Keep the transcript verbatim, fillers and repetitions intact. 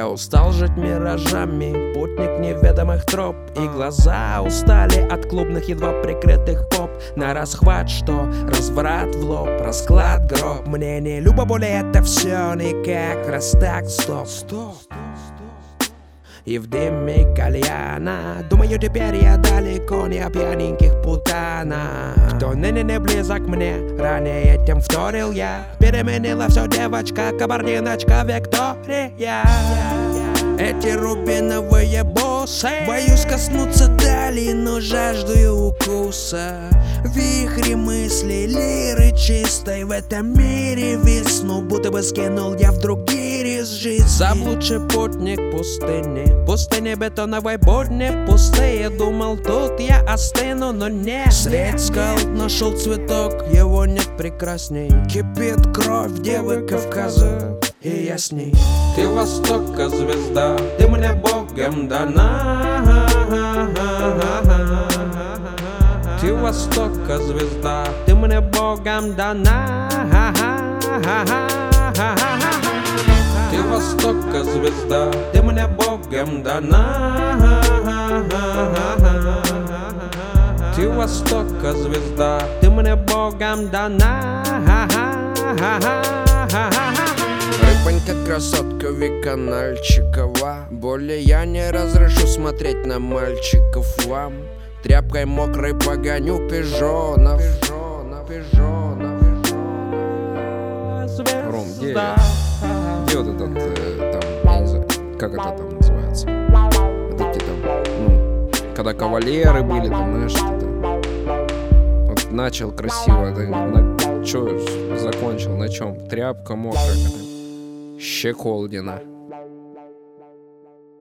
Я устал жить миражами, путник неведомых троп. И глаза устали от клубных едва прикрытых поп. На расхват, что разврат в лоб, расклад гроб. Мне не любо более это все никак, раз так, стоп, стоп. И в дыме кальяна думаю, теперь я далеко не о пьяненьких путанах. Кто ныне не близок мне, ранее этим вторил я. Переменила все девочка, кабардиночка Виктория. Эти рубиновые боссы, боюсь коснуться дали, но жаждую укуса. Вихри мыслей, лиры чистой, в этом мире весну будто бы скинул я вдруг гирь из жизни. Заблудший путник пустыни, пустыни бетоновой будни пустые. Думал, тут я остыну, но нет. Средь скал нашел цветок, его нет прекрасней. Кипит кровь девы Кавказа, и я с ней. Ты востока звезда, ты мне Богом дана. Ты востока звезда, ты мне Богом дана. Ты востока звезда, ты мне Богом дана. Ты востока звезда, ты мне Богом дана. Рыбонька, красотка Викональчикова, более я не разрешу смотреть на мальчиков вам. Тряпкой мокрой погоню пижонов. Ром, где, где вот этот, э, там, я не знаю, как это там называется? Вот эти там, ну, когда кавалеры были, там, знаешь, что-то. Вот начал красиво, так, на, чё закончил, на чем? Тряпка мокрая, щеколдина.